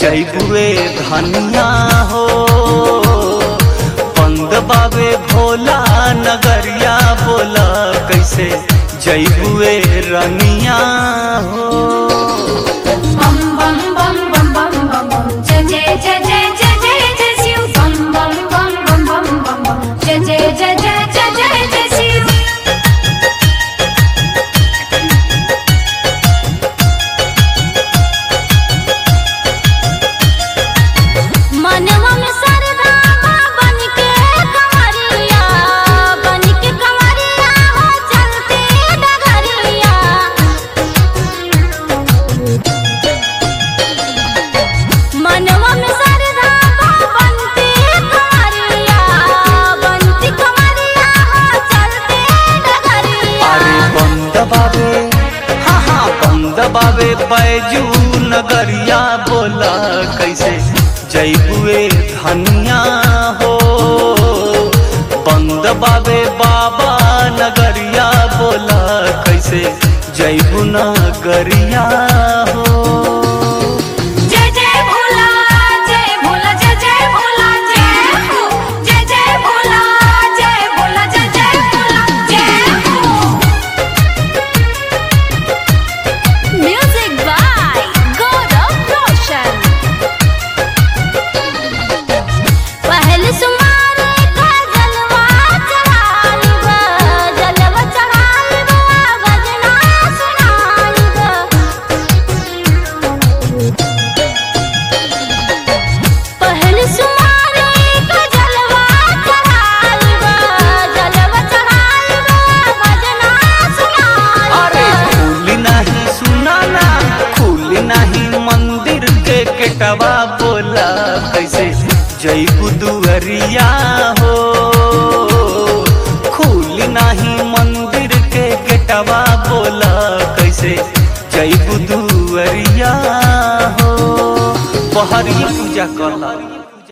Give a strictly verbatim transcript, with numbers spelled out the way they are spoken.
जैबुए धनिया हो। बंद बाबे भोला नगरिया बोला कैसे जैबुए रनिया हो। बम बम बम बम बम बम बम जय जय जय जय जय जय जय शिव। बम बम बम बम बम बम बम जय जय जय जय जय जय जय शिव। मनवा में सरदा बन के कंवरिया, बन के कंवरिया हो चलते डगरिया। मनवा में सरदा बनते कंवरिया, बनती कंवरिया हो चलते डगरिया। अरे बंद बाबे हाँ हाँ बंद बाबे बैजू नगरिया बोला कैसे जैबुए धनिया हो। बंद बाबे बाबा नगरिया बोला कैसे जैबु नगरिया हो। जय जय भोला जय भोला जय जय भोला जय हो। जय जय भोला जय भोला जय जय भोला जय हो। Music by Gaurav Roshan. पहले सुमारे का जलवा चढ़ाइबा, जलवा चढ़ाइबा भजना सुनाइबा। पहले सुमारे का जलवा चढ़ाइबा, जलवा चढ़ाइबा भजना अरे सुनाइबा। खुली नहीं सुनाना खुली नहीं मंदिर के केटवा बोला कैसे जैबु दुअरिया हो। खुली नहीं मंदिर के केटवा बोला कैसे जैबु दुअरिया हो। बहरी पूजा करला।